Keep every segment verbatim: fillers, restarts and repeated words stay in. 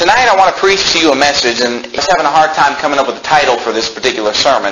tonight I want to preach to you a message, and I was having a hard time coming up with a title for this particular sermon.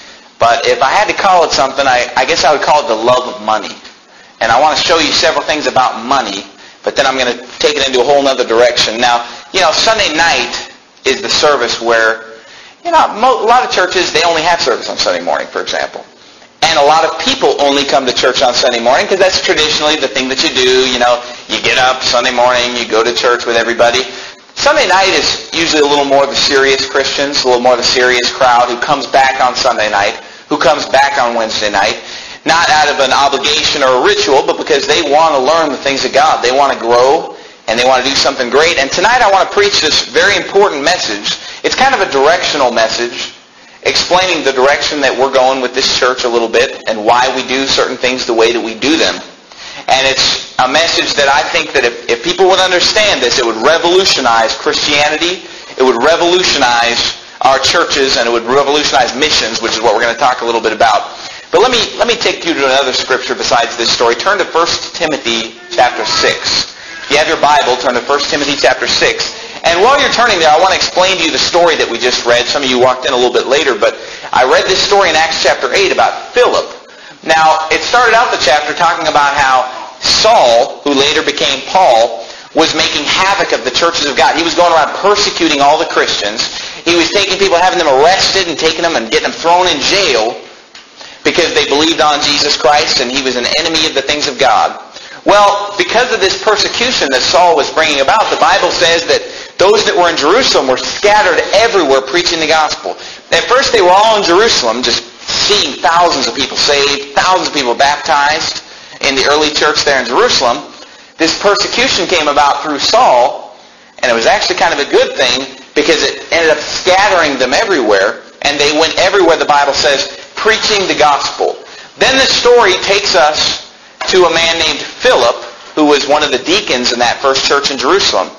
But if I had to call it something, I, I guess I would call it the love of money. And I want to show you several things about money, but then I'm going to take it into a whole other direction. Now, you know, Sunday night is the service where, you know, mo- a lot of churches, they only have service on Sunday morning, for example. And a lot of people only come to church on Sunday morning because that's traditionally the thing that you do. You know, you get up Sunday morning, you go to church with everybody. Sunday night is usually a little more the serious Christians, a little more the serious crowd who comes back on Sunday night, who comes back on Wednesday night, not out of an obligation or a ritual, but because they want to learn the things of God. They want to grow, and they want to do something great. And tonight I want to preach this very important message. It's kind of a directional message, explaining the direction that we're going with this church a little bit and why we do certain things the way that we do them. And it's a message that I think that if, if people would understand this, it would revolutionize Christianity, it would revolutionize our churches, and it would revolutionize missions, which is what we're going to talk a little bit about. But let me let me take you to another scripture besides this story. Turn to First Timothy chapter six. If you have your Bible, turn to First Timothy chapter six. And while you're turning there, I want to explain to you the story that we just read. Some of you walked in a little bit later, but I read this story in Acts chapter eight about Philip. Now, it started out the chapter talking about how Saul, who later became Paul, was making havoc of the churches of God. He was going around persecuting all the Christians. He was taking people, having them arrested and taking them and getting them thrown in jail because they believed on Jesus Christ, and he was an enemy of the things of God. Well, because of this persecution that Saul was bringing about, the Bible says that those that were in Jerusalem were scattered everywhere preaching the gospel. At first they were all in Jerusalem, just seeing thousands of people saved, thousands of people baptized in the early church there in Jerusalem. This persecution came about through Saul, and it was actually kind of a good thing because it ended up scattering them everywhere, and they went everywhere, the Bible says, preaching the gospel. Then the story takes us to a man named Philip, who was one of the deacons in that first church in Jerusalem.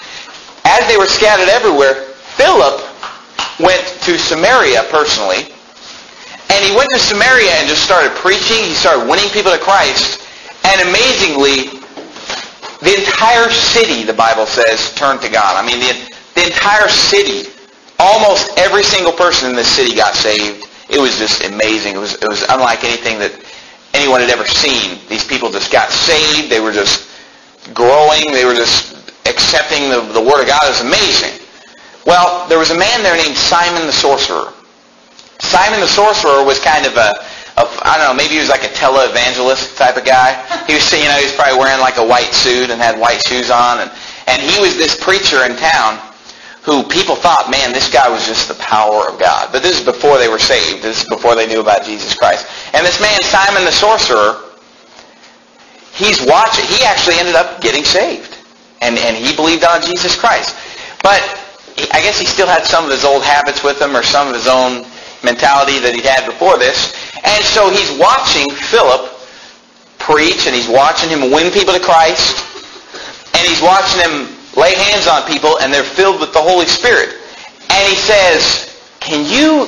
As they were scattered everywhere, Philip went to Samaria personally, and he went to Samaria and just started preaching. He started winning people to Christ, and amazingly, the entire city, the Bible says, turned to God. I mean, the, the entire city, almost every single person in this city got saved. It was just amazing. It was, it was unlike anything that anyone had ever seen. These people just got saved. They were just growing. They were just accepting the, the Word of God. It was amazing. Well, there was a man there named Simon the Sorcerer. Simon the Sorcerer was kind of a, a I don't know, maybe he was like a televangelist type of guy. He was, you know, he was probably wearing like a white suit and had white shoes on. And, and he was this preacher in town who people thought, man, this guy was just the power of God. But this is before they were saved. This is before they knew about Jesus Christ. And this man, Simon the Sorcerer, he's watching. He actually ended up getting saved. And, and he believed on Jesus Christ. But he, I guess he still had some of his old habits with him, or some of his own mentality that he'd had before this. And so he's watching Philip preach, and he's watching him win people to Christ. And he's watching him lay hands on people, and they're filled with the Holy Spirit. And he says, can you...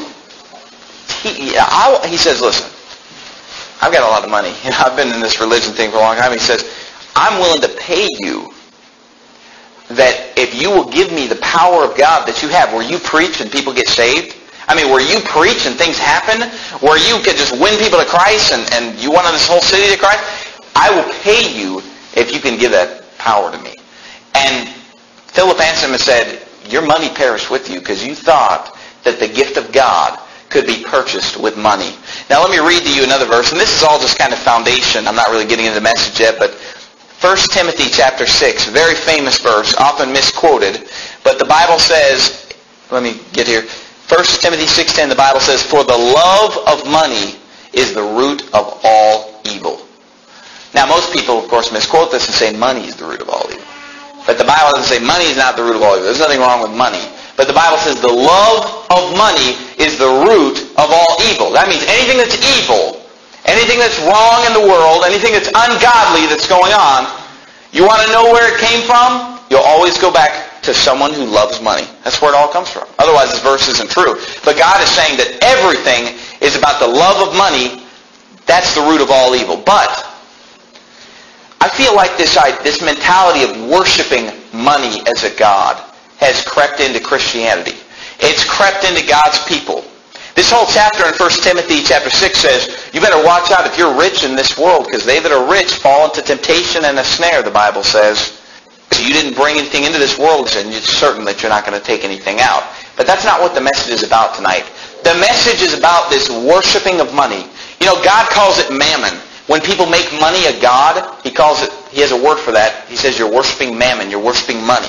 He, I, he says, listen, I've got a lot of money. You know, I've been in this religion thing for a long time. He says, I'm willing to pay you that if you will give me the power of God that you have, where you preach and people get saved, I mean, where you preach and things happen, where you could just win people to Christ and, and you won this whole city to Christ, I will pay you if you can give that power to me. And Philip answered him and said, your money perished with you because you thought that the gift of God could be purchased with money. Now let me read to you another verse, and this is all just kind of foundation. I'm not really getting into the message yet, but First Timothy chapter six, very famous verse, often misquoted, but the Bible says, let me get here, First Timothy six ten, the Bible says, for the love of money is the root of all evil. Now most people, of course, misquote this and say money is the root of all evil. But the Bible doesn't say money is not the root of all evil. There's nothing wrong with money. But the Bible says the love of money is the root of all evil. That means anything that's evil, anything that's wrong in the world, anything that's ungodly that's going on, you want to know where it came from? You'll always go back to someone who loves money. That's where it all comes from. Otherwise this verse isn't true. But God is saying that everything is about the love of money. That's the root of all evil. But I feel like this, this mentality of worshiping money as a god has crept into Christianity. It's crept into God's people. This whole chapter in First Timothy chapter six says, you better watch out if you're rich in this world, because they that are rich fall into temptation and a snare, the Bible says. So you didn't bring anything into this world, and it's certain that you're not going to take anything out. But that's not what the message is about tonight. The message is about this worshiping of money. You know, God calls it mammon. When people make money a god, He calls it, He has a word for that. He says you're worshiping mammon, you're worshiping money.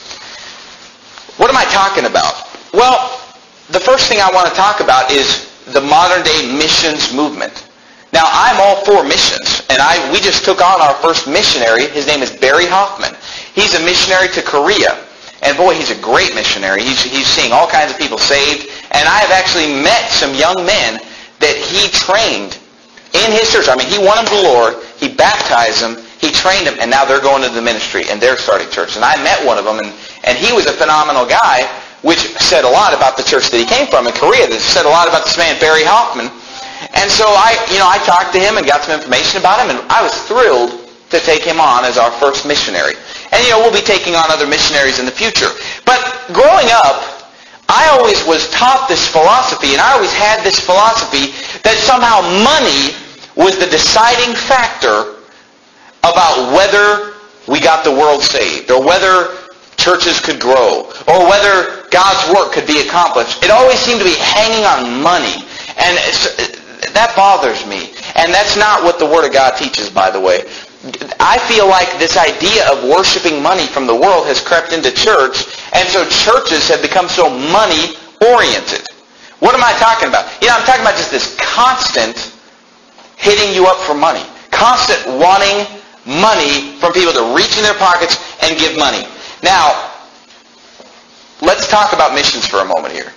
What am I talking about? Well, the first thing I want to talk about is the modern day missions movement. Now, I'm all for missions, and I we just took on our first missionary. His name is Barry Hoffman. He's a missionary to Korea, and boy, he's a great missionary. He's, he's seeing all kinds of people saved, and I have actually met some young men that he trained in his church. I mean, he won them to the Lord, he baptized them, he trained them, and now they're going to the ministry, and they're starting church. And I met one of them, and, and he was a phenomenal guy, which said a lot about the church that he came from in Korea. That said a lot about this man, Barry Hoffman. And so I, you know, I talked to him and got some information about him, and I was thrilled to take him on as our first missionary. And, you know, we'll be taking on other missionaries in the future. But growing up, I always was taught this philosophy, and I always had this philosophy that somehow money was the deciding factor about whether we got the world saved, or whether churches could grow, or whether God's work could be accomplished. It always seemed to be hanging on money. And it's, that bothers me. And that's not what the Word of God teaches, by the way. I feel like this idea of worshiping money from the world has crept into church, and so churches have become so money-oriented. What am I talking about? You know, I'm talking about just this constant hitting you up for money. Constant wanting money from people to reach in their pockets and give money. Now, let's talk about missions for a moment here.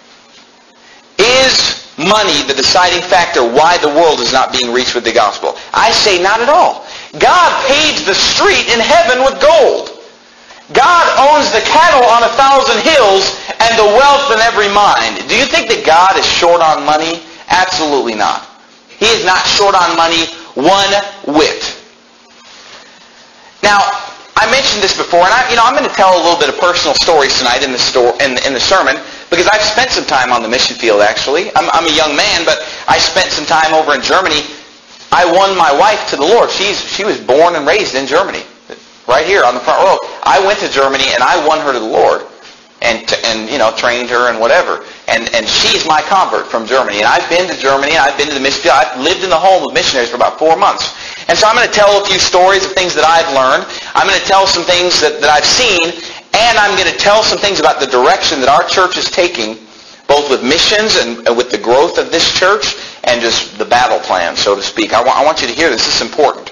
Is money the deciding factor why the world is not being reached with the gospel? I say not at all. God paves the street in heaven with gold. God owns the cattle on a thousand hills and the wealth in every mine. Do you think that God is short on money? Absolutely not. He is not short on money one whit. Now, I mentioned this before, and I, you know, I'm going to tell a little bit of personal stories tonight in the store in, in the sermon, because I've spent some time on the mission field. Actually, I'm, I'm a young man, but I spent some time over in Germany. I won my wife to the Lord. She's she was born and raised in Germany, right here on the front row. I went to Germany and I won her to the Lord, and t- and you know trained her and whatever. And and she's my convert from Germany. And I've been to Germany. And I've been to the mission field. I've lived in the home of missionaries for about four months. And so I'm going to tell a few stories of things that I've learned. I'm going to tell some things that, that I've seen. And I'm going to tell some things about the direction that our church is taking, both with missions and with the growth of this church and just the battle plan, so to speak. I want, I want you to hear this. This is important.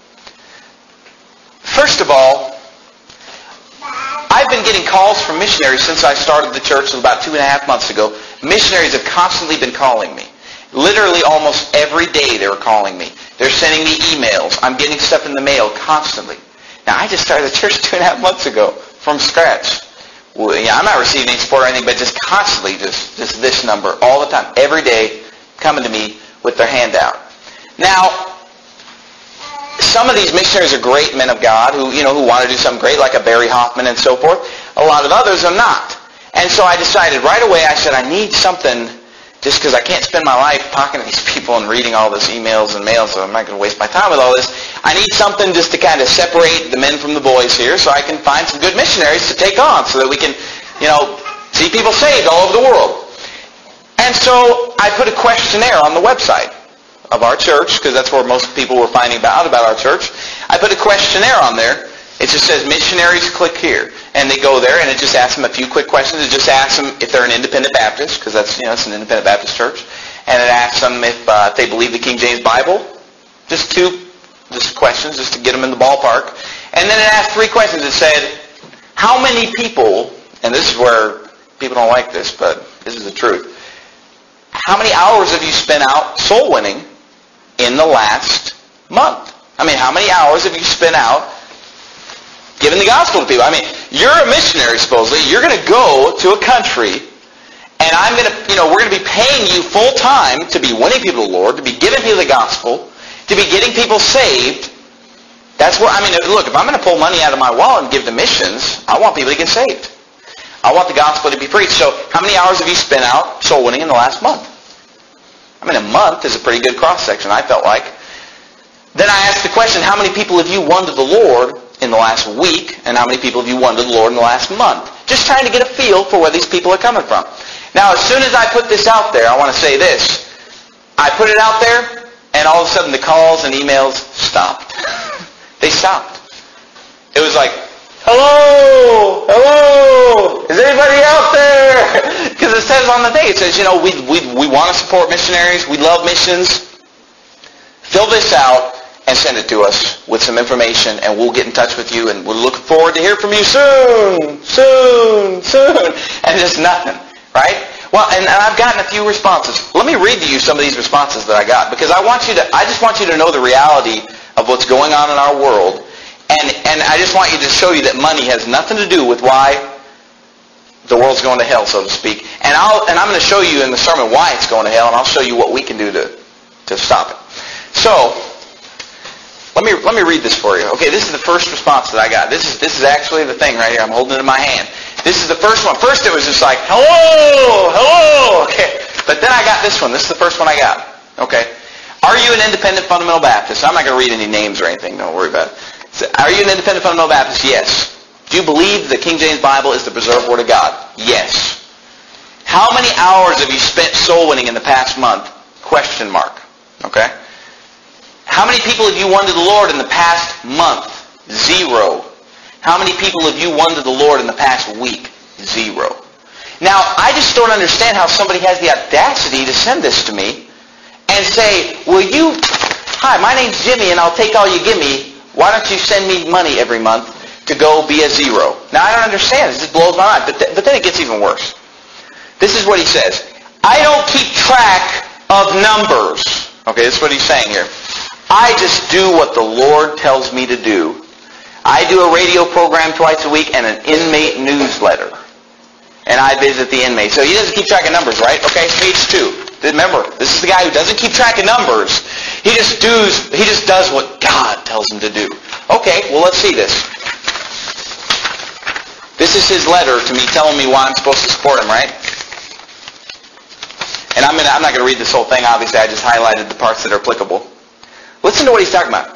First of all, I've been getting calls from missionaries since I started the church about two and a half months ago. Missionaries have constantly been calling me. Literally almost every day they were calling me. They're sending me emails. I'm getting stuff in the mail constantly. Now, I just started the church two and a half months ago from scratch. Well, yeah, I'm not receiving any support or anything, but just constantly, just, just this number all the time, every day, coming to me with their hand out. Now, some of these missionaries are great men of God who, you know, who want to do something great, like a Barry Hoffman and so forth. A lot of others are not. And so I decided right away, I said, I need something, just because I can't spend my life talking to these people and reading all this emails and mail, so I'm not going to waste my time with all this. I need something just to kind of separate the men from the boys here, so I can find some good missionaries to take on, so that we can, you know, see people saved all over the world. And so I put a questionnaire on the website of our church, because that's where most people were finding out about our church. I put a questionnaire on there. It just says, missionaries, click here. And they go there, and it just asks them a few quick questions. It just asks them if they're an independent Baptist, because that's, you know, it's an independent Baptist church. And it asks them if, uh, if they believe the King James Bible. Just two just questions, just to get them in the ballpark. And then it asked three questions. It said, how many people, and this is where people don't like this, but this is the truth. How many hours have you spent out soul winning in the last month? I mean, how many hours have you spent out giving the gospel to people? I mean, you're a missionary, supposedly. You're going to go to a country, and I'm going to, you know, we're going to be paying you full time to be winning people to the Lord, to be giving people the gospel, to be getting people saved. That's what, I mean, look, if I'm going to pull money out of my wallet and give to missions, I want people to get saved. I want the gospel to be preached. So how many hours have you spent out soul winning in the last month? I mean, a month is a pretty good cross-section, I felt like. Then I asked the question, how many people have you won to the Lord in the last week, and how many people have you won to the Lord in the last month? Just trying to get a feel for where these people are coming from. Now, as soon as I put this out there, I want to say this. I put it out there, and all of a sudden the calls and emails stopped. They stopped. It was like, hello, hello, is anybody out there? Because it says on the thing, it says, you know, we, we, we want to support missionaries. We love missions. Fill this out and send it to us with some information, and we'll get in touch with you, and we're looking forward to hear from you soon, soon, soon. And just nothing, right? Well, and, and I've gotten a few responses. Let me read to you some of these responses that I got, because I want you to, I just want you to know the reality of what's going on in our world, and, and I just want you to show you that money has nothing to do with why the world's going to hell, so to speak. And I'll and I'm going to show you in the sermon why it's going to hell, and I'll show you what we can do to, to stop it. So, let me let me read this for you. Okay, this is the first response that I got. This is this is actually the thing right here. I'm holding it in my hand. This is the first one. First it was just like, hello, hello. Okay, but then I got this one. This is the first one I got. Okay, are you an independent fundamental Baptist? I'm not going to read any names or anything. Don't worry about it. So, are you an independent fundamental Baptist? Yes. Do you believe the King James Bible is the preserved Word of God? Yes. How many hours have you spent soul winning in the past month? Question mark. Okay. How many people have you won to the Lord in the past month? Zero. How many people have you won to the Lord in the past week? Zero. Now, I just don't understand how somebody has the audacity to send this to me and say, will you, hi, my name's Jimmy and I'll take all you give me. Why don't you send me money every month to go be a zero? Now, I don't understand. This just blows my mind. But, th- but then it gets even worse. This is what he says. I don't keep track of numbers. Okay, this is what he's saying here. I just do what the Lord tells me to do. I do a radio program twice a week and an inmate newsletter. And I visit the inmates. So he doesn't keep track of numbers, right? Okay, page two. Remember, this is the guy who doesn't keep track of numbers. He just does, he just does what God tells him to do. Okay, well, let's see this. This is his letter to me telling me why I'm supposed to support him, right? And I'm, gonna, I'm not going to read this whole thing, obviously. I just highlighted the parts that are applicable. Listen to what he's talking about.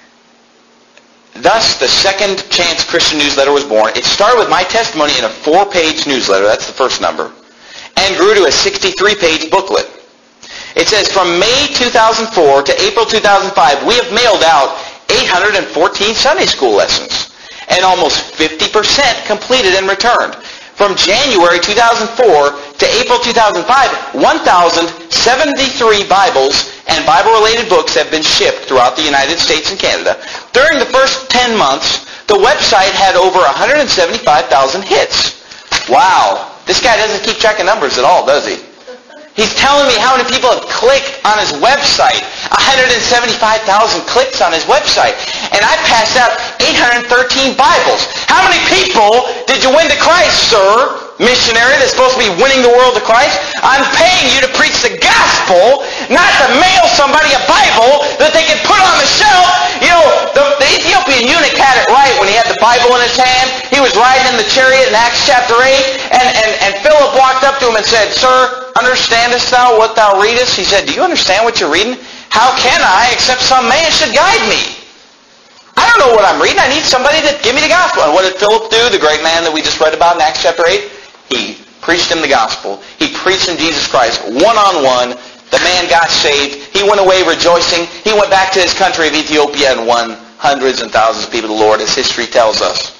Thus, the Second Chance Christian Newsletter was born. It started with my testimony in a four-page newsletter. That's the first number. And grew to a sixty-three page booklet. It says, from May two thousand four to April two thousand five, we have mailed out eight hundred fourteen Sunday school lessons. And almost fifty percent completed and returned. From January two thousand four to April two thousand five, one thousand seventy-three Bibles and Bible-related books have been shipped throughout the United States and Canada. During the first ten months, the website had over one hundred seventy-five thousand hits. Wow. This guy doesn't keep track of numbers at all, does he? He's telling me how many people have clicked on his website. one hundred seventy-five thousand clicks on his website. And I passed out eight hundred thirteen Bibles. How many people did you win to Christ, sir? Missionary that's supposed to be winning the world to Christ. I'm paying you to preach the gospel, not to mail somebody a Bible that they can put on the shelf. You know, the, the Ethiopian eunuch had it right when he had the Bible in his hand. He was riding in the chariot in Acts chapter eight, and, and, and Philip walked up to him and said, Sir, understandest thou what thou readest? He said, do you understand what you're reading? How can I, except some man should guide me? I don't know what I'm reading. I need somebody to give me the gospel. And what did Philip do, the great man that we just read about in Acts chapter eight? He preached him the gospel. He preached him Jesus Christ one-on-one. The man got saved. He went away rejoicing. He went back to his country of Ethiopia and won hundreds and thousands of people to the Lord, as history tells us.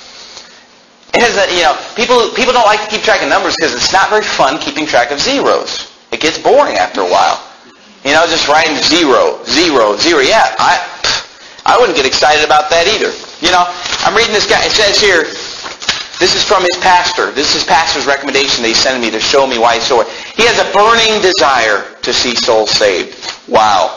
It has a, you know, people, people don't like to keep track of numbers because it's not very fun keeping track of zeros. It gets boring after a while. You know, just writing zero, zero, zero. Yeah, I, I wouldn't get excited about that either. You know, I'm reading this guy. It says here, this is from his pastor. This is his pastor's recommendation that he sent me to show me why he's so... He has a burning desire to see souls saved. Wow.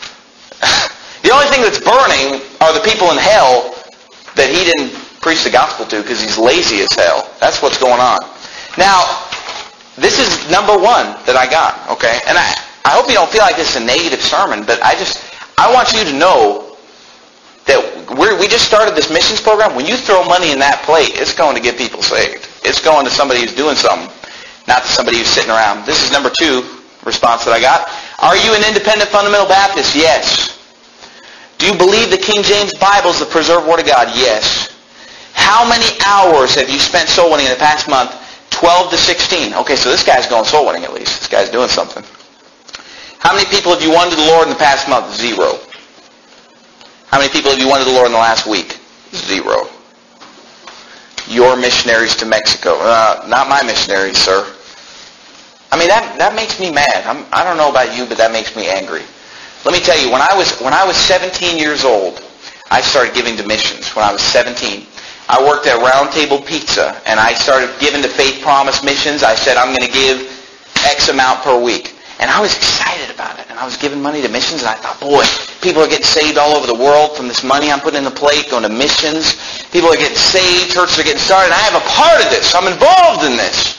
The only thing that's burning are the people in hell that he didn't preach the gospel to because he's lazy as hell. That's what's going on. Now, this is number one that I got, okay? And I, I hope you don't feel like this is a negative sermon, but I just... I want you to know that we're, we just started this missions program. When you throw money in that plate, it's going to get people saved. It's going to somebody who's doing something, not to somebody who's sitting around. This is number two response that I got. Are you an independent fundamental Baptist? Yes. Do you believe the King James Bible is the preserved Word of God? Yes. How many hours have you spent soul winning in the past month? twelve to sixteen. Okay, so this guy's going soul winning at least. This guy's doing something. How many people have you won to the Lord in the past month? Zero. How many people have you won to the Lord in the last week? Zero. Your missionaries to Mexico. Uh, not my missionaries, sir. I mean, that, that makes me mad. I'm, I don't know about you, but that makes me angry. Let me tell you, when I was when I was seventeen years old, I started giving to missions. When I was seventeen, I worked at Round Table Pizza, and I started giving to Faith Promise Missions. I said, I'm going to give X amount per week. And I was excited about it. And I was giving money to missions, and I thought, boy, people are getting saved all over the world from this money I'm putting in the plate, going to missions. People are getting saved, churches are getting started, and I have a part of this. I'm involved in this.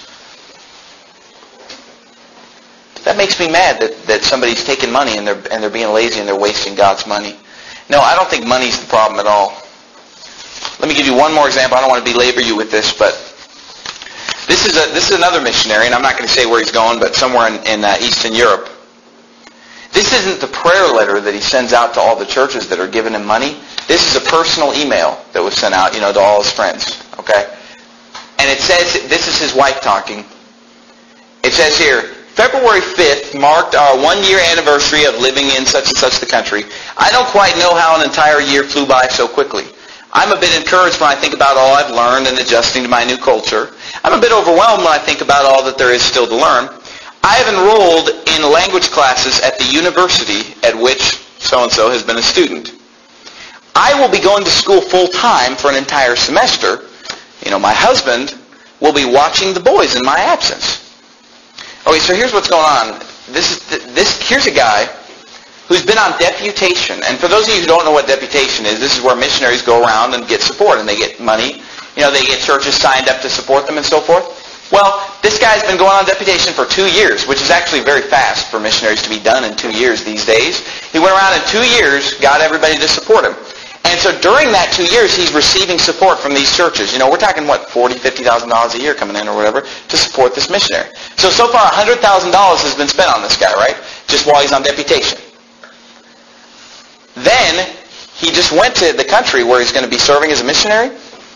That makes me mad that, that somebody's taking money and they're, and they're being lazy and they're wasting God's money. No, I don't think money's the problem at all. Let me give you one more example. I don't want to belabor you with this, but this is a this is another missionary, and I'm not going to say where he's going, but somewhere in, in uh, Eastern Europe. This isn't the prayer letter that he sends out to all the churches that are giving him money. This is a personal email that was sent out, you know, to all his friends. Okay, and it says, this is his wife talking. It says here, February fifth marked our one-year anniversary of living in such and such the country. I don't quite know how an entire year flew by so quickly. I'm a bit encouraged when I think about all I've learned and adjusting to my new culture. I'm a bit overwhelmed when I think about all that there is still to learn. I have enrolled in language classes at the university at which so-and-so has been a student. I will be going to school full-time for an entire semester. You know, my husband will be watching the boys in my absence. Okay, so here's what's going on. This is this. Here's a guy who's been on deputation. And for those of you who don't know what deputation is, this is where missionaries go around and get support, and they get money. You know, they get churches signed up to support them and so forth. Well, this guy's been going on deputation for two years, which is actually very fast for missionaries to be done in two years these days. He went around in two years, got everybody to support him. And so during that two years, he's receiving support from these churches. You know, we're talking, what, forty thousand dollars, fifty thousand dollars a year coming in or whatever to support this missionary. So, so far, one hundred thousand dollars has been spent on this guy, right? Just while he's on deputation. Then, he just went to the country where he's going to be serving as a missionary.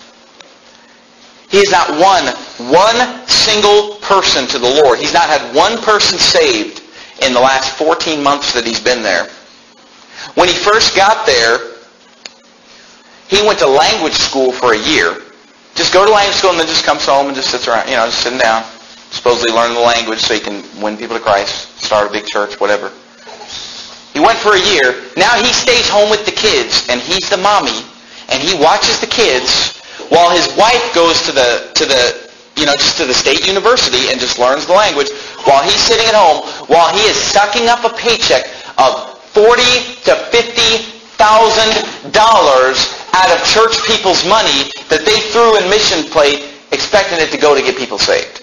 He has not won one single person to the Lord. He's not had one person saved in the last fourteen months that he's been there. When he first got there, he went to language school for a year. Just go to language school and then just comes home and just sits around, you know, just sitting down, supposedly learning the language so he can win people to Christ, start a big church, whatever. He went for a year. Now he stays home with the kids, and he's the mommy, and he watches the kids while his wife goes to the to the you know just to the state university and just learns the language while he's sitting at home while he is sucking up a paycheck of forty to fifty thousand dollars out of church people's money that they threw in mission plate, expecting it to go to get people saved.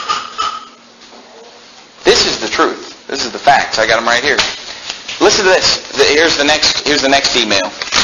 This is the truth. This is the facts. I got them right here. Listen to this. Here's the next. Here's the next email.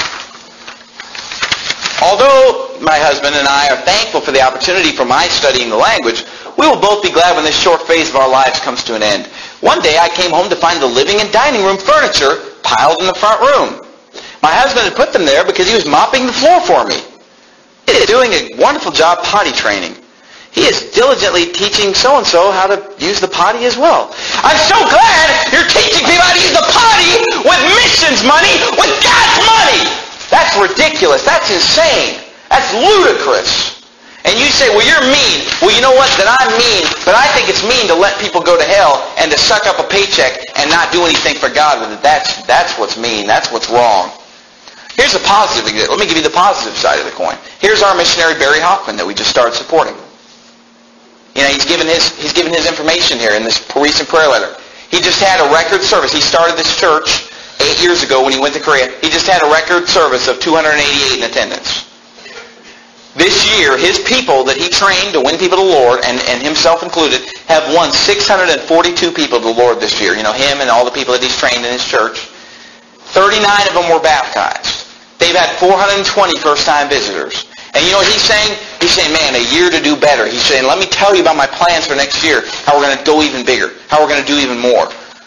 Although my husband and I are thankful for the opportunity for my studying the language, we will both be glad when this short phase of our lives comes to an end. One day I came home to find the living and dining room furniture piled in the front room. My husband had put them there because he was mopping the floor for me. He is doing a wonderful job potty training. He is diligently teaching so-and-so how to use the potty as well. I'm so glad you're teaching people how to use the potty with missions money, with God's money. That's ridiculous. That's insane. That's ludicrous. And you say, well, you're mean. Well, you know what? Then I'm mean. But I think it's mean to let people go to hell and to suck up a paycheck and not do anything for God with it. That's, that's what's mean. That's what's wrong. Here's a positive. Let me give you the positive side of the coin. Here's our missionary, Barry Hoffman, that we just started supporting. You know, he's given his he's given his information here in this recent prayer letter. He just had a record service. He started this church eight years ago when he went to Korea. He just had a record service of two hundred eighty-eight in attendance. This year, his people that he trained to win people to the Lord, and, and himself included, have won six hundred forty-two people to the Lord this year. You know, him and all the people that he's trained in his church. thirty-nine of them were baptized. They've had four hundred twenty first-time visitors. And you know what he's saying? He's saying, man, a year to do better. He's saying, let me tell you about my plans for next year, how we're going to go even bigger, how we're going to do even more.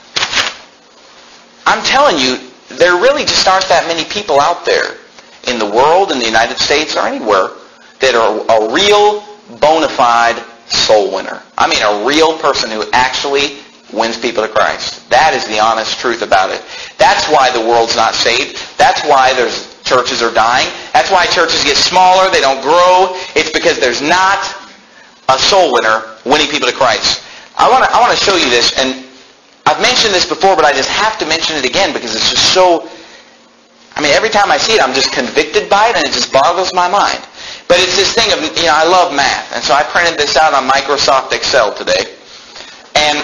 I'm telling you, there really just aren't that many people out there in the world, in the United States, or anywhere, that are a real, bona fide soul winner. I mean, a real person who actually wins people to Christ. That is the honest truth about it. That's why the world's not saved. That's why there's churches are dying. That's why churches get smaller. They don't grow. It's because there's not a soul winner winning people to Christ. I want to I want to show you this, and I've mentioned this before, but I just have to mention it again because it's just so... I mean, every time I see it, I'm just convicted by it, and it just boggles my mind. But it's this thing of, you know, I love math, and so I printed this out on Microsoft Excel today. And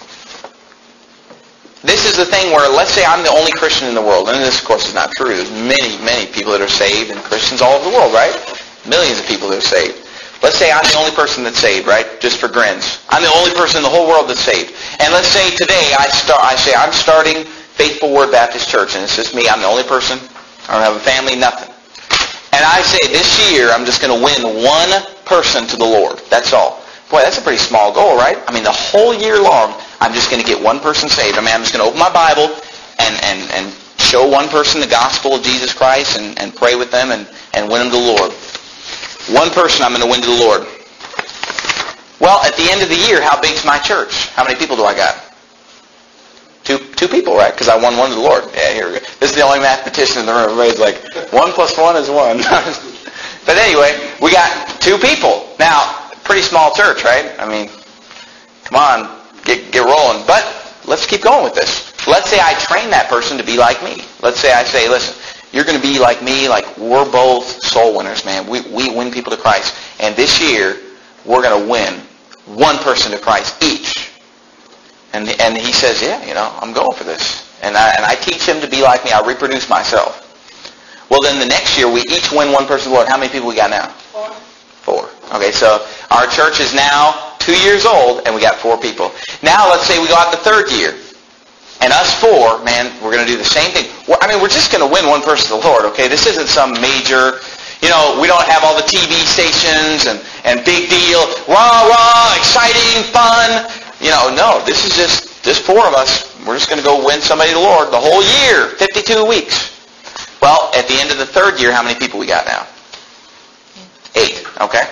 this is the thing where, let's say I'm the only Christian in the world, and this, of course, is not true. There's many, many people that are saved, and Christians all over the world, right? Millions of people that are saved. Let's say I'm the only person that's saved, right? Just for grins. I'm the only person in the whole world that's saved. And let's say today I start. I say I'm starting Faithful Word Baptist Church, and it's just me. I'm the only person. I don't have a family, nothing. And I say this year I'm just going to win one person to the Lord. That's all. Boy, that's a pretty small goal, right? I mean, the whole year long, I'm just going to get one person saved. I mean, I'm just going to open my Bible and, and, and show one person the gospel of Jesus Christ and, and pray with them and, and win them to the Lord. One person I'm going to win to the Lord. Well, at the end of the year, how big's my church? How many people do I got? Two two people, right? Because I won one to the Lord. Yeah, here we go. This is the only mathematician in the room. Everybody's like, one plus one is one. But anyway, we got two people. Now, pretty small church, right? I mean, come on, get get rolling. But let's keep going with this. Let's say I train that person to be like me. Let's say I say, listen, you're going to be like me, like we're both soul winners, man. We we win people to Christ. And this year, we're going to win one person to Christ each. And and he says, yeah, you know, I'm going for this. And I, and I teach him to be like me. I reproduce myself. Well, then the next year, we each win one person to the Lord. How many people we got now? Four. Four. Okay, so our church is now two years old, and we got four people. Now, let's say we go out the third year. And us four, man, we're going to do the same thing. I mean, we're just going to win one person to the Lord, okay? This isn't some major, you know, we don't have all the T V stations and, and big deal, rah, rah, exciting, fun. You know, no, this is just, just four of us. We're just going to go win somebody to the Lord the whole year, fifty-two weeks. Well, at the end of the third year, how many people we got now? Eight, okay?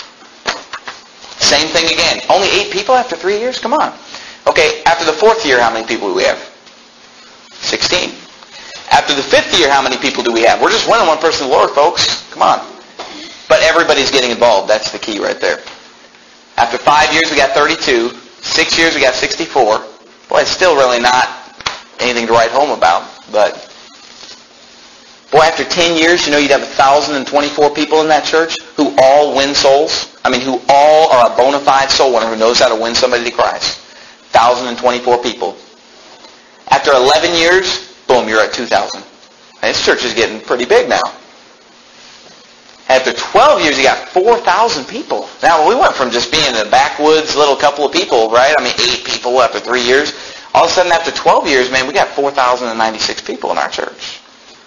Same thing again. Only eight people after three years? Come on. Okay, after the fourth year, how many people do we have? Sixteen. After the fifth year, how many people do we have? We're just winning one person to the Lord, folks. Come on. But everybody's getting involved. That's the key right there. After five years, we got thirty-two. Six years, we got sixty-four. Boy, it's still really not anything to write home about. But, boy, after ten years, you know, you'd have one thousand twenty-four people in that church who all win souls. I mean, who all are a bona fide soul winner who knows how to win somebody to Christ. one thousand twenty-four people. After eleven years, boom, you're at two thousand. And this church is getting pretty big now. After twelve years, you got four thousand people. Now, we went from just being a backwoods little couple of people, right? I mean, eight people after three years. All of a sudden, after twelve years, man, we got four thousand ninety-six people in our church.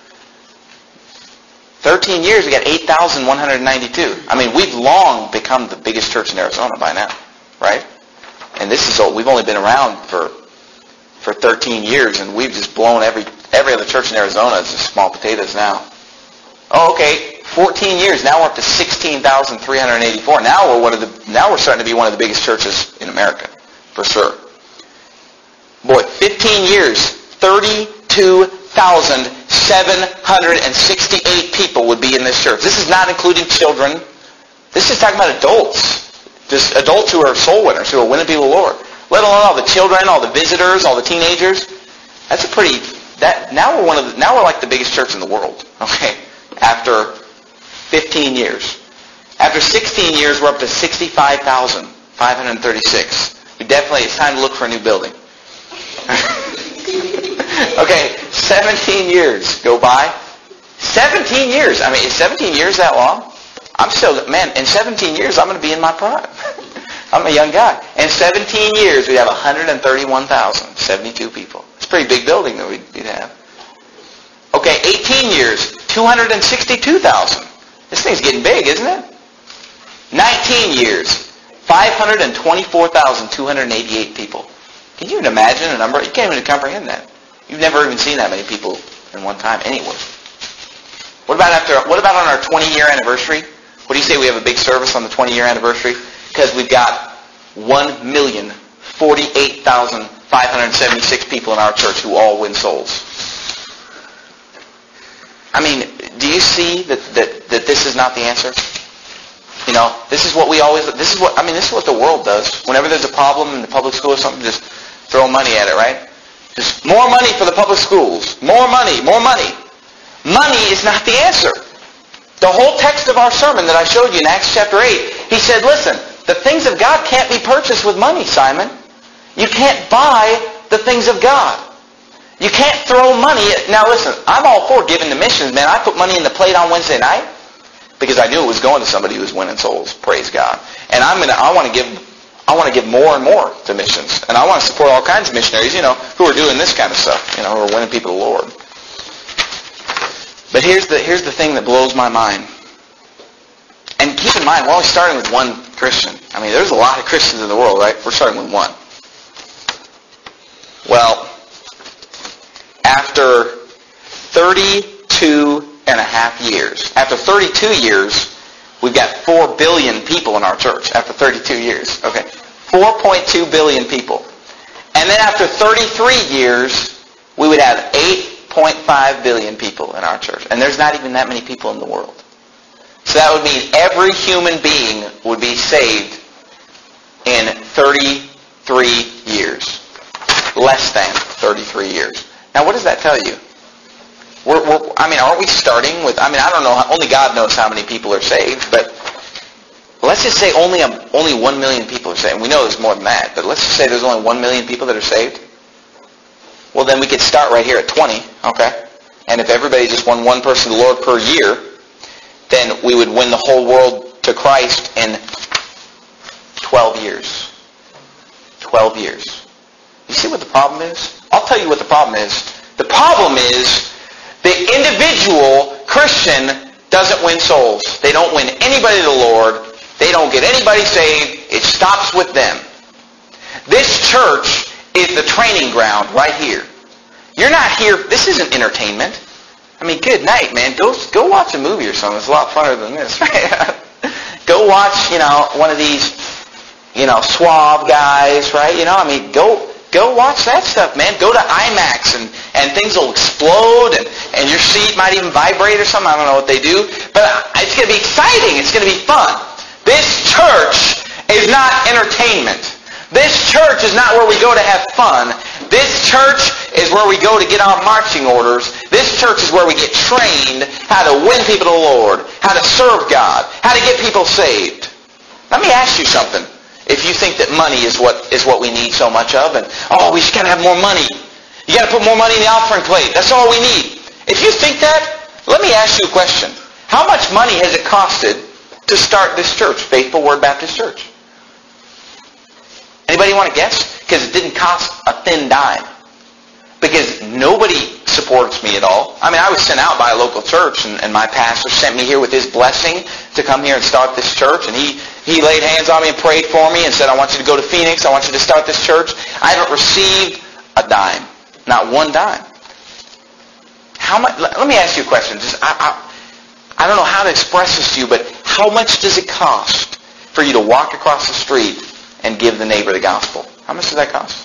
thirteen years, we got eight thousand one hundred ninety-two. I mean, we've long become the biggest church in Arizona by now, right? And this is, we've only been around for for thirteen years, and we've just blown every every other church in Arizona is just small potatoes now. Oh, okay, fourteen years. Now we're up to sixteen thousand three hundred eighty-four. Now we're one of the now we're starting to be one of the biggest churches in America, for sure. Boy, fifteen years, thirty-two thousand seven hundred sixty-eight people would be in this church. This is not including children. This is talking about adults. Just adults who are soul winners, who are winning people to the Lord. Let alone all the children, all the visitors, all the teenagers. That's a pretty. That now we're one of the, now we're like the biggest church in the world. Okay, after fifteen years, after sixteen years, we're up to sixty-five thousand five hundred thirty-six. We definitely it's time to look for a new building. Okay, seventeen years go by. seventeen years. I mean, is seventeen years that long? I'm still, man, in seventeen years, I'm going to be in my prime. I'm a young guy. In seventeen years, we have one hundred thirty-one thousand seventy-two people. It's a pretty big building that we'd have. Okay, eighteen years, two hundred sixty-two thousand This thing's getting big, isn't it? nineteen years, five hundred twenty-four thousand two hundred eighty-eight people. Can you imagine a number? You can't even comprehend that. You've never even seen that many people in one time anywhere. What about after? What about on our twenty-year anniversary? What do you say we have a big service on the twenty-year anniversary? Because we've got one million forty-eight thousand five hundred seventy-six people in our church who all win souls. I mean, do you see that, that, that this is not the answer? You know, this is what we always, this is what, I mean, this is what the world does. Whenever there's a problem in the public school or something, just throw money at it, right? Just more money for the public schools. More money, more money. Money is not the answer. The whole text of our sermon that I showed you in Acts chapter eight, he said, listen, the things of God can't be purchased with money, Simon. You can't buy the things of God. You can't throw money at... Now listen, I'm all for giving to missions, man. I put money in the plate on Wednesday night because I knew it was going to somebody who was winning souls. Praise God. And I'm gonna I want to give I want to give more and more to missions. And I want to support all kinds of missionaries, you know, who are doing this kind of stuff, you know, who are winning people to the Lord. But here's the here's the thing that blows my mind. And keep in mind, we're only starting with one Christian. I mean, there's a lot of Christians in the world, right? We're starting with one. Well, after thirty-two and a half years, after thirty-two years, we've got four billion people in our church. After thirty-two years, okay, four point two billion people. And then after thirty-three years, we would have eight point five billion people in our church. And there's not even that many people in the world. So that would mean every human being would be saved in thirty-three years. Less than thirty-three years. Now, what does that tell you? We're, we're, I mean, aren't we starting with, I mean, I don't know, only God knows how many people are saved, but let's just say only a, only one million people are saved. We know there's more than that, but let's just say there's only one million people that are saved. Well, then we could start right here at twenty, okay? And if everybody just won one person to the Lord per year, then we would win the whole world to Christ in twelve years. twelve years. You see what the problem is? I'll tell you what the problem is. The problem is the individual Christian doesn't win souls. They don't win anybody to the Lord. They don't get anybody saved. It stops with them. This church is the training ground right here. You're not here. This isn't entertainment. I mean, good night, man. Go go watch a movie or something. It's a lot funner than this. Right? Go watch, you know, one of these, you know, suave guys, right? You know, I mean, go go watch that stuff, man. Go to IMAX and, and things will explode and, and your seat might even vibrate or something. I don't know what they do. But it's going to be exciting. It's going to be fun. This church is not entertainment. This church is not where we go to have fun. This church is where we go to get our marching orders. This church is where we get trained how to win people to the Lord, how to serve God, how to get people saved. Let me ask you something. If you think that money is what is what we need so much of, and, oh, we just got to have more money. You got to put more money in the offering plate. That's all we need. If you think that, let me ask you a question. How much money has it costed to start this church, Faithful Word Baptist Church? Anybody want to guess? Because it didn't cost a thin dime. Because nobody supports me at all. I mean, I was sent out by a local church, and, and my pastor sent me here with his blessing to come here and start this church. And he, he laid hands on me and prayed for me and said, I want you to go to Phoenix. I want you to start this church. I haven't received a dime. Not one dime. How much? Let me ask you a question. Just, I, I, I don't know how to express this to you, but how much does it cost for you to walk across the street and give the neighbor the gospel? How much does that cost?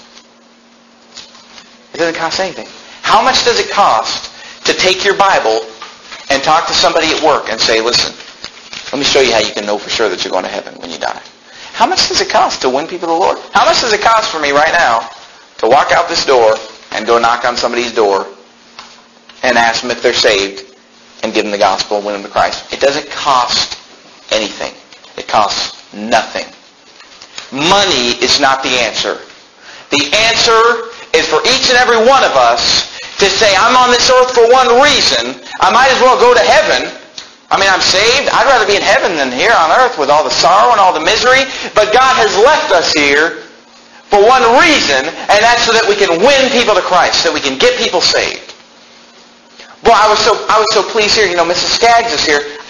It doesn't cost anything. How much does it cost to take your Bible and talk to somebody at work and say, listen, let me show you how you can know for sure that you're going to heaven when you die? How much does it cost to win people to the Lord? How much does it cost for me right now to walk out this door and go knock on somebody's door and ask them if they're saved and give them the gospel and win them to Christ? It doesn't cost anything. It costs nothing. Money is not the answer. The answer is for each and every one of us to say, I'm on this earth for one reason. I might as well go to heaven. I mean, I'm saved. I'd rather be in heaven than here on earth with all the sorrow and all the misery. But God has left us here for one reason, and that's so that we can win people to Christ, so that we can get people saved. Boy, I was so I was so pleased here. You know, Missus Skaggs is here.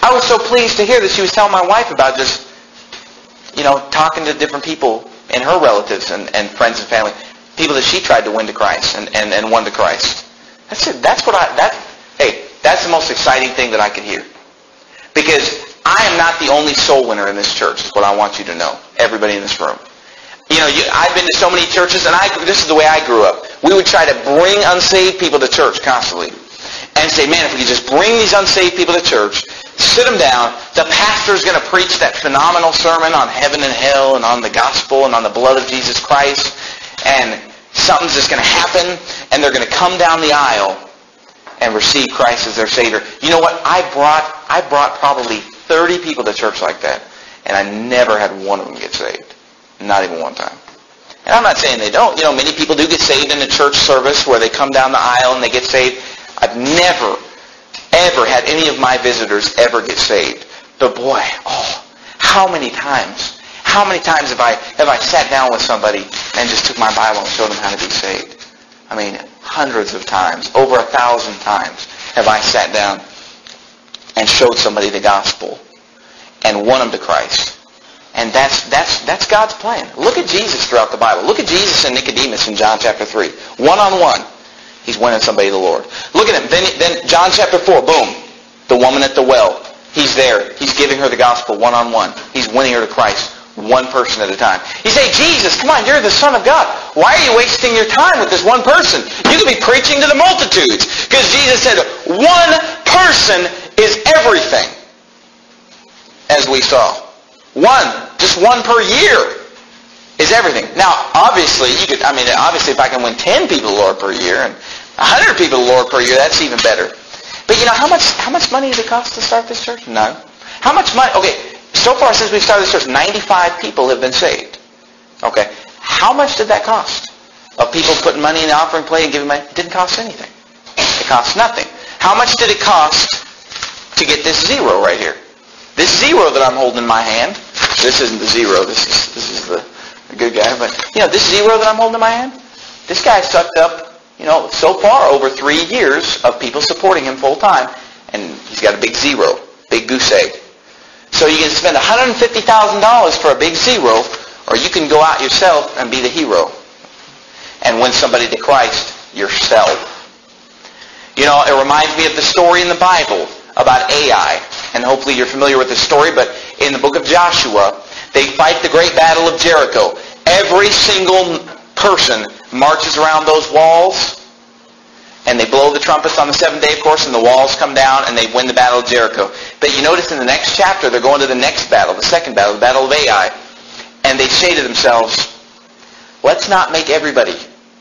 I was so pleased to hear that she was telling my wife about just, you know, talking to different people and her relatives and, and friends and family, people that she tried to win to Christ and, and, and won to Christ. That's it. That's what I, that, hey, that's the most exciting thing that I could hear. Because I am not the only soul winner in this church, is what I want you to know. Everybody in this room. You know, you, I've been to so many churches, and I, this is the way I grew up. We would try to bring unsaved people to church constantly. And say, man, if we could just bring these unsaved people to church, sit them down, the pastor's going to preach that phenomenal sermon on heaven and hell and on the gospel and on the blood of Jesus Christ, and something's just going to happen, and they're going to come down the aisle and receive Christ as their Savior. You know what? I brought I brought probably thirty people to church like that, and I never had one of them get saved. Not even one time. And I'm not saying they don't. You know, many people do get saved in a church service where they come down the aisle and they get saved. I've never, ever had any of my visitors ever get saved. But boy, oh, how many times, how many times have I have I sat down with somebody and just took my Bible and showed them how to be saved? I mean, hundreds of times, over a thousand times have I sat down and showed somebody the gospel and won them to Christ. And that's that's that's God's plan. Look at Jesus throughout the Bible. Look at Jesus and Nicodemus in John chapter three. One-on-one. He's winning somebody to the Lord. Look at him. Then, then John chapter four, boom. The woman at the well. He's there. He's giving her the gospel one-on-one. He's winning her to Christ, one person at a time. You say, Jesus, come on, you're the Son of God. Why are you wasting your time with this one person? You could be preaching to the multitudes. Because Jesus said, one person is everything. As we saw. One. Just one per year is everything. Now, obviously, you could, I mean, obviously if I can win ten people to the Lord per year and one hundred people to the Lord per year, that's even better. But you know, how much how much money does it cost to start this church? None. How much money? Okay, so far since we've started this church, ninety-five people have been saved. Okay, how much did that cost? Of people putting money in the offering plate and giving money? It didn't cost anything. It cost nothing. How much did it cost to get this zero right here? This zero that I'm holding in my hand, this isn't the zero, this is this is the, the good guy, but you know, this zero that I'm holding in my hand, this guy sucked up, you know, so far over three years of people supporting him full time, and he's got a big zero, big goose egg. So you can spend one hundred fifty thousand dollars for a big zero, or you can go out yourself and be the hero and win somebody to Christ yourself. You know, it reminds me of the story in the Bible about Ai. And hopefully you're familiar with this story, but in the book of Joshua, they fight the great battle of Jericho. Every single person marches around those walls, and they blow the trumpets on the seventh day, of course, and the walls come down, and they win the battle of Jericho. But you notice in the next chapter, they're going to the next battle, the second battle, the battle of Ai, and they say to themselves, let's not make everybody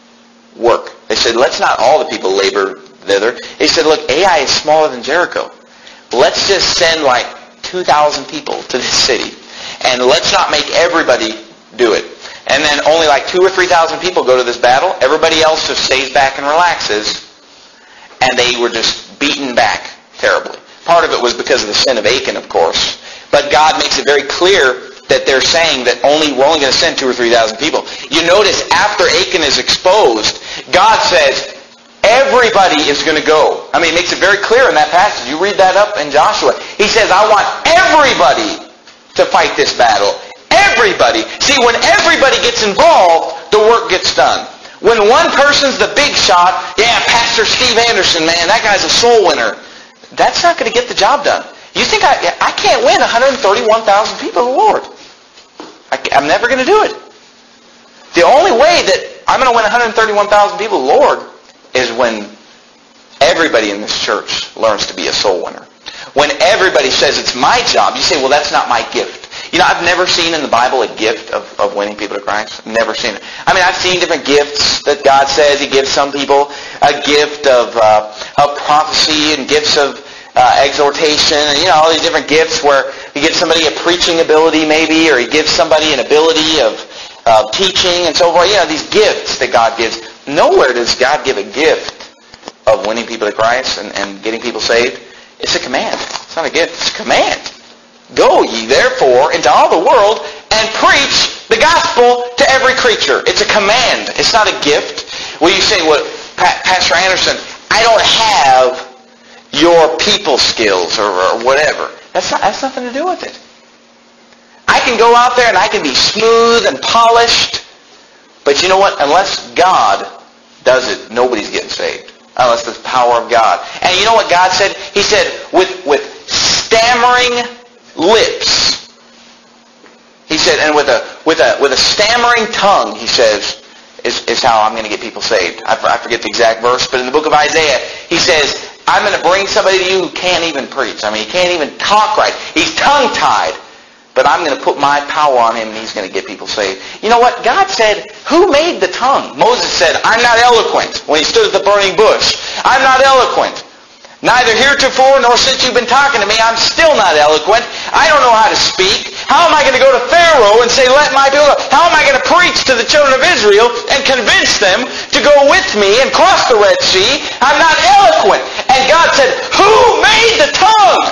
work. They said, let's not all the people labor thither. They said, look, Ai is smaller than Jericho. Let's just send like two thousand people to this city. And let's not make everybody do it. And then only like two or three thousand people go to this battle. Everybody else just stays back and relaxes. And they were just beaten back terribly. Part of it was because of the sin of Achan, of course. But God makes it very clear that they're saying that only we're only going to send two or three thousand people. You notice after Achan is exposed, God says, everybody is going to go. I mean, it makes it very clear in that passage. You read that up in Joshua. He says, I want everybody to fight this battle. Everybody. See, when everybody gets involved, the work gets done. When one person's the big shot, yeah, Pastor Steve Anderson, man, that guy's a soul winner. That's not going to get the job done. You think I, I can't win one hundred thirty-one thousand people to the Lord. I, I'm never going to do it. The only way that I'm going to win one hundred thirty-one thousand people to the Lord is when everybody in this church learns to be a soul winner. When everybody says it's my job, you say, well, that's not my gift. You know, I've never seen in the Bible a gift of, of winning people to Christ. I've never seen it. I mean, I've seen different gifts that God says He gives some people. A gift of, uh, of prophecy and gifts of uh, exhortation and, you know, all these different gifts where He gives somebody a preaching ability maybe, or He gives somebody an ability of uh, teaching and so forth. You know, these gifts that God gives. Nowhere does God give a gift of winning people to Christ and, and getting people saved. It's a command. It's not a gift. It's a command. Go ye therefore into all the world and preach the gospel to every creature. It's a command. It's not a gift. Well, you say, well, pa- Pastor Anderson, I don't have your people skills or, or whatever. That's not, that's nothing to do with it. I can go out there and I can be smooth and polished, but you know what? Unless God does it, nobody's getting saved. Unless the power of God. And you know what God said? He said, with, with stammering lips. He said, and with a with a with a stammering tongue, he says, is, is how I'm going to get people saved. I, I forget the exact verse, but in the book of Isaiah, he says, I'm going to bring somebody to you who can't even preach. I mean, he can't even talk right. He's tongue-tied. But I'm going to put my power on him and he's going to get people saved. You know what? God said, who made the tongue? Moses said, I'm not eloquent when he stood at the burning bush. I'm not eloquent. Neither heretofore nor since you've been talking to me, I'm still not eloquent. I don't know how to speak. How am I going to go to Pharaoh and say, let my people go? How am I going to preach to the children of Israel and convince them to go with me and cross the Red Sea? I'm not eloquent. And God said, who made the tongue?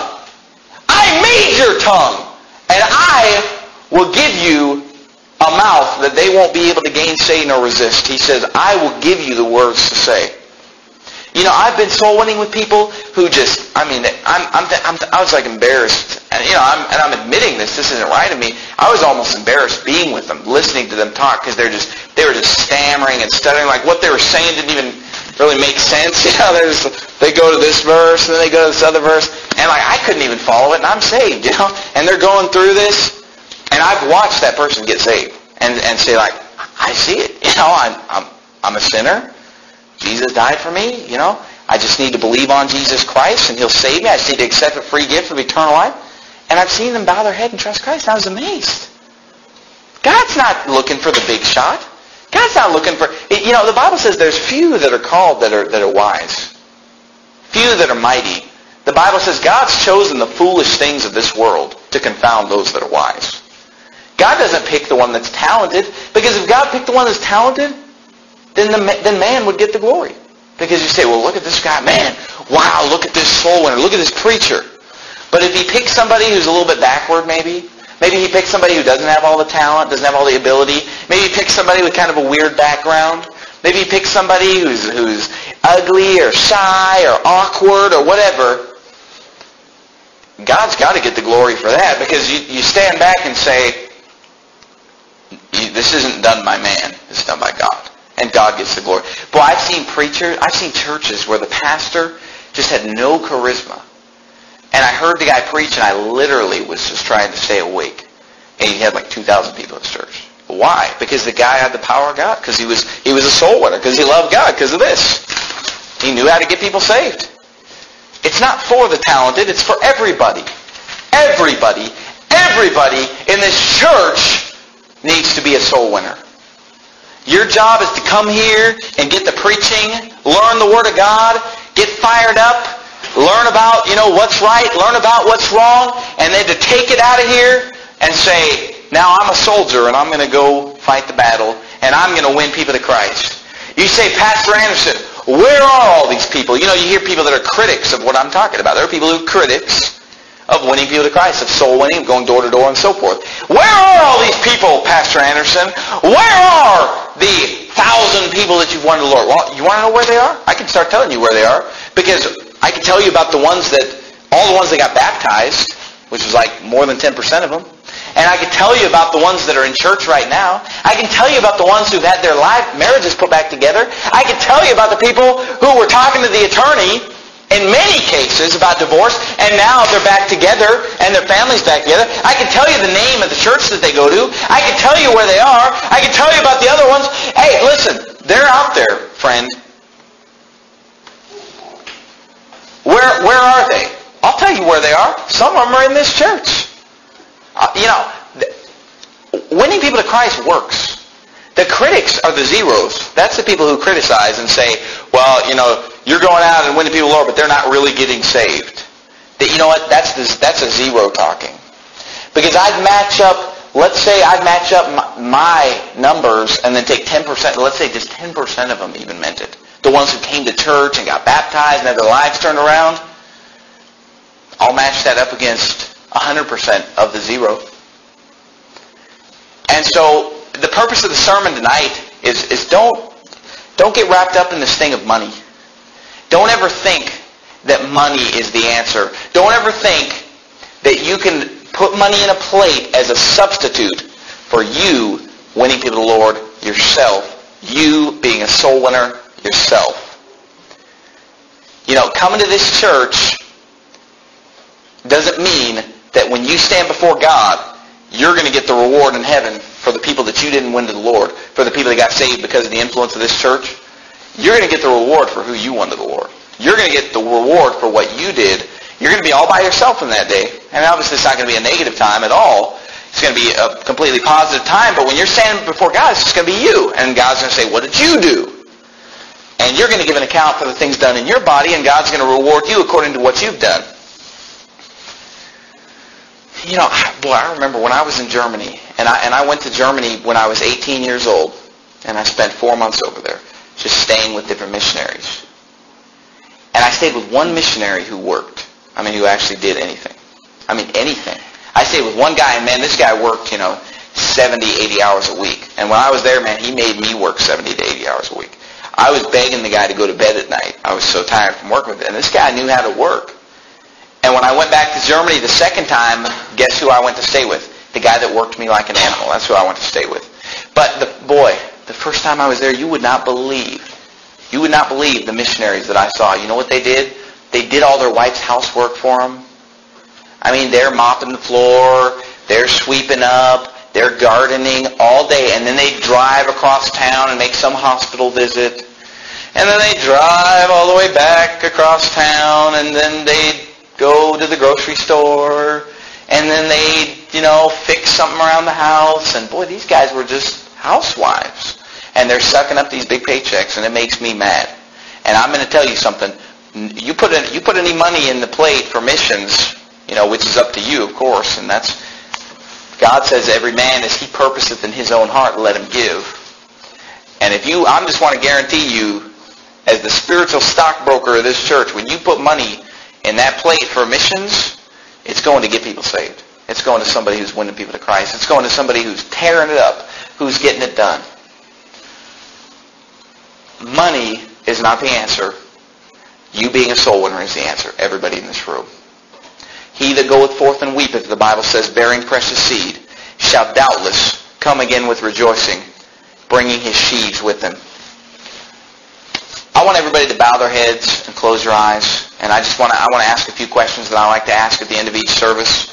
I made your tongue. And I will give you a mouth that they won't be able to gainsay nor resist. He says, I will give you the words to say. You know, I've been soul winning with people who just, I mean, I'm, I'm, I'm, I was like embarrassed. And, you know, I'm, and I'm admitting this. This isn't right of me. I was almost embarrassed being with them, listening to them talk, because they're just, they were just stammering and stuttering. Like what they were saying didn't even really make sense. You know, they're just, they go to this verse and then they go to this other verse. And like, I couldn't even follow it, and I'm saved, you know. And they're going through this, and I've watched that person get saved and, and say like, I see it. You know, I'm, I'm, I'm a sinner. Jesus died for me, you know. I just need to believe on Jesus Christ, and he'll save me. I just need to accept a free gift of eternal life. And I've seen them bow their head and trust Christ. I was amazed. God's not looking for the big shot. God's not looking for, you know, the Bible says there's few that are called that are, that are wise. Few that are mighty. The Bible says God's chosen the foolish things of this world to confound those that are wise. God doesn't pick the one that's talented, because if God picked the one that's talented, then, the, then man would get the glory. Because you say, well, look at this guy. Man, wow, look at this soul winner. Look at this preacher. But if he picks somebody who's a little bit backward maybe, maybe he picks somebody who doesn't have all the talent, doesn't have all the ability, maybe he picks somebody with kind of a weird background, maybe he picks somebody who's, who's ugly or shy or awkward or whatever, God's got to get the glory for that, because you, you stand back and say, this isn't done by man, it's done by God. And God gets the glory. Boy, I've seen preachers, I've seen churches where the pastor just had no charisma. And I heard the guy preach, and I literally was just trying to stay awake. And he had like two thousand people in his church. Why? Because the guy had the power of God. Because he was, he was a soul winner. Because he loved God. Because of this. He knew how to get people saved. It's not for the talented. It's for everybody. Everybody, everybody in this church needs to be a soul winner. Your job is to come here and get the preaching, learn the Word of God, get fired up, learn about, you know, what's right, learn about what's wrong, and then to take it out of here and say, now I'm a soldier and I'm going to go fight the battle and I'm going to win people to Christ. You say, Pastor Anderson, where are all these people? You know, you hear people that are critics of what I'm talking about. There are people who are critics of winning people to Christ, of soul winning, of going door to door and so forth. Where are all these people, Pastor Anderson? Where are the thousand people that you've won to the Lord? Well, you want to know where they are? I can start telling you where they are, because I can tell you about the ones that, all the ones that got baptized, which was like more than ten percent of them. And I can tell you about the ones that are in church right now. I can tell you about the ones who've had their life marriages put back together. I can tell you about the people who were talking to the attorney in many cases about divorce, and now they're back together and their family's back together. I can tell you the name of the church that they go to. I can tell you where they are. I can tell you about the other ones. Hey, listen, they're out there, friend. Where, where are they? I'll tell you where they are. Some of them are in this church. Uh, you know, winning people to Christ works. The critics are the zeros. That's the people who criticize and say, well, you know, you're going out and winning people to the Lord, but they're not really getting saved. That, you know what? That's the, that's a zero talking. Because I'd match up, let's say I'd match up my, my numbers and then take ten percent. Let's say just ten percent of them even meant it. The ones who came to church and got baptized and had their lives turned around. I'll match that up against one hundred percent of the zero. And so the purpose of the sermon tonight is, is don't, don't get wrapped up in this thing of money. Don't ever think that money is the answer. Don't ever think that you can put money in a plate as a substitute for you winning people to the Lord yourself, you being a soul winner yourself. You know, coming to this church doesn't mean that when you stand before God, you're going to get the reward in heaven for the people that you didn't win to the Lord, for the people that got saved because of the influence of this church. You're going to get the reward for who you won to the Lord. You're going to get the reward for what you did. You're going to be all by yourself in that day. And obviously it's not going to be a negative time at all. It's going to be a completely positive time. But when you're standing before God, it's just going to be you. And God's going to say, what did you do? And you're going to give an account for the things done in your body, and God's going to reward you according to what you've done. You know, boy, I remember when I was in Germany, and I, and I went to Germany when I was eighteen years old, and I spent four months over there, just staying with different missionaries. And I stayed with one missionary who worked. I mean, who actually did anything. I mean, anything. I stayed with one guy, and man, this guy worked, you know, seventy, eighty hours a week. And when I was there, man, he made me work seventy to eighty hours a week. I was begging the guy to go to bed at night. I was so tired from working with him. And this guy knew how to work. And when I went back to Germany the second time, guess who I went to stay with? The guy that worked me like an animal. That's who I went to stay with. But, the boy, the first time I was there, you would not believe. You would not believe the missionaries that I saw. You know what they did? They did all their wife's housework for them. I mean, they're mopping the floor. They're sweeping up. They're gardening all day. And then they drive across town and make some hospital visit. And then they drive all the way back across town. And then they go to the grocery store. And then they, you know, fix something around the house. And boy, these guys were just housewives. And they're sucking up these big paychecks. And it makes me mad. And I'm going to tell you something. You put in, you put any money in the plate for missions, you know, which is up to you, of course. And that's, God says, every man as he purposeth in his own heart, let him give. And if you, I just want to guarantee you, as the spiritual stockbroker of this church, when you put money in that plate for missions, it's going to get people saved. It's going to somebody who's winning people to Christ. It's going to somebody who's tearing it up, who's getting it done. Money is not the answer. You being a soul winner is the answer. Everybody in this room. He that goeth forth and weepeth, the Bible says, bearing precious seed, shall doubtless come again with rejoicing, bringing his sheaves with him. I want everybody to bow their heads and close your eyes. And I just want to, I want to ask a few questions that I like to ask at the end of each service.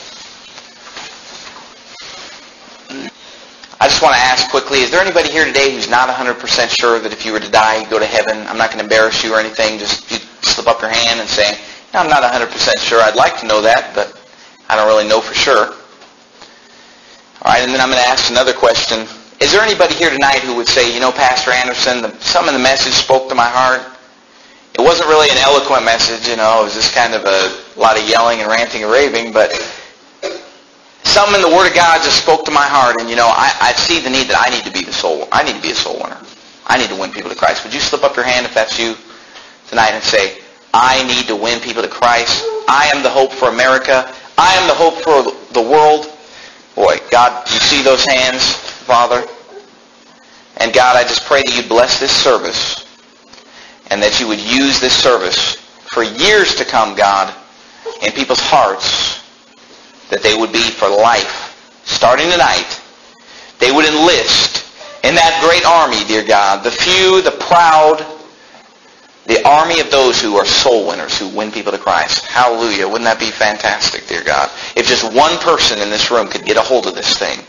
I just want to ask quickly, is there anybody here today who's not one hundred percent sure that if you were to die, you'd go to heaven? I'm not going to embarrass you or anything. Just you slip up your hand and say, no, I'm not one hundred percent sure. I'd like to know that, but I don't really know for sure. All right, and then I'm going to ask another question. Is there anybody here tonight who would say, you know, Pastor Anderson, the, some of the message spoke to my heart? It wasn't really an eloquent message, you know. It was just kind of a lot of yelling and ranting and raving, but something in the Word of God just spoke to my heart, and, you know, I, I see the need that I need to be the soul. I need to be a soul winner. I need to win people to Christ. Would you slip up your hand if that's you tonight and say, I need to win people to Christ. I am the hope for America. I am the hope for the world. Boy, God, you see those hands, Father? And God, I just pray that you'd bless this service and that you would use this service for years to come, God, in people's hearts, that they would be for life. Starting tonight, they would enlist in that great army, dear God, the few, the proud, the army of those who are soul winners, who win people to Christ. Hallelujah. Wouldn't that be fantastic, dear God? If just one person in this room could get a hold of this thing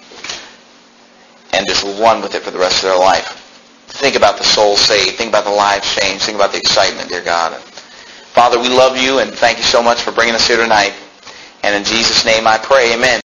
and just run with it for the rest of their life. Think about the souls saved. Think about the lives changed. Think about the excitement, dear God. Father, we love you and thank you so much for bringing us here tonight. And in Jesus' name I pray, amen.